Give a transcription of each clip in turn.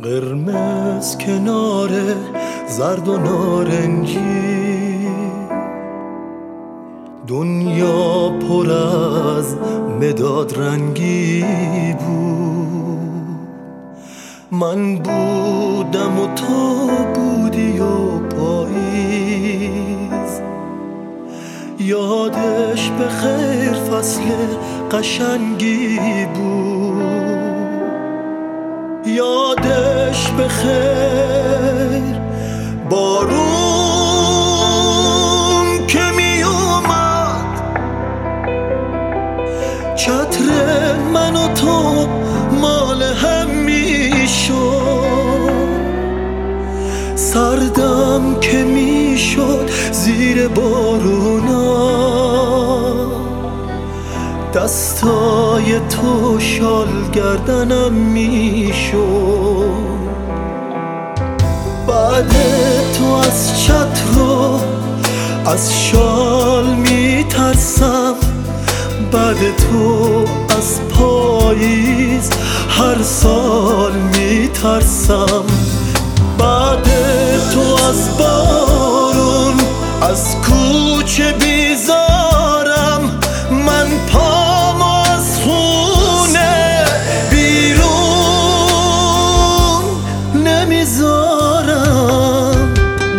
قرمز کنار زرد و نارنجی، دنیا پر از مداد رنگی بود. من بودم و تو بودی و پاییز، یادش به خیر فصل قشنگی بود. یادش به خیر بارون که می اومد، چتر من و تو مال هم می شد. سردم که می شد زیر بارونا، دستای تو شال گردنم می شد. بعد تو از چتر و از شال می ترسم، بعد تو از پاییز هر سال می ترسم. بعد تو از بارون از کوچه بیزارم، من پامو از خونه بیرون نمیذارم.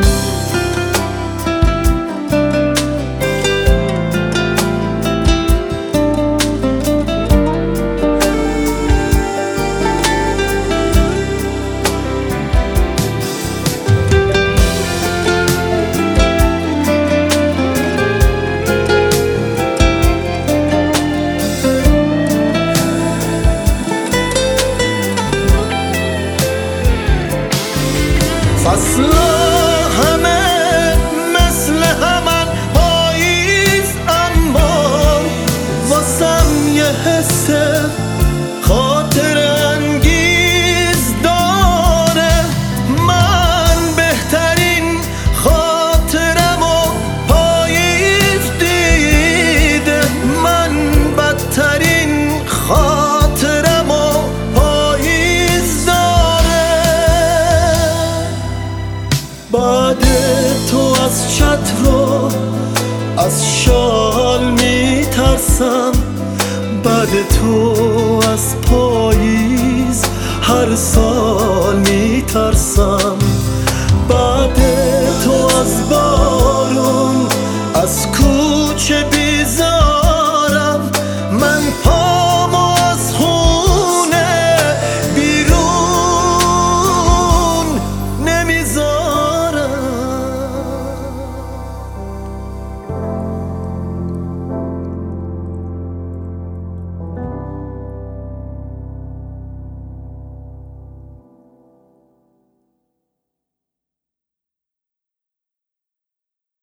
فصلا همه مثل همن پاییز، اما واسم یه حس خاطر انگیز داره. من بهترین خاطرمو پاییز دیده، من بدترین خاطرمو پاییز داره. بعد تو از چتر و از شال می ترسم، بعد تو از پاییز هر سال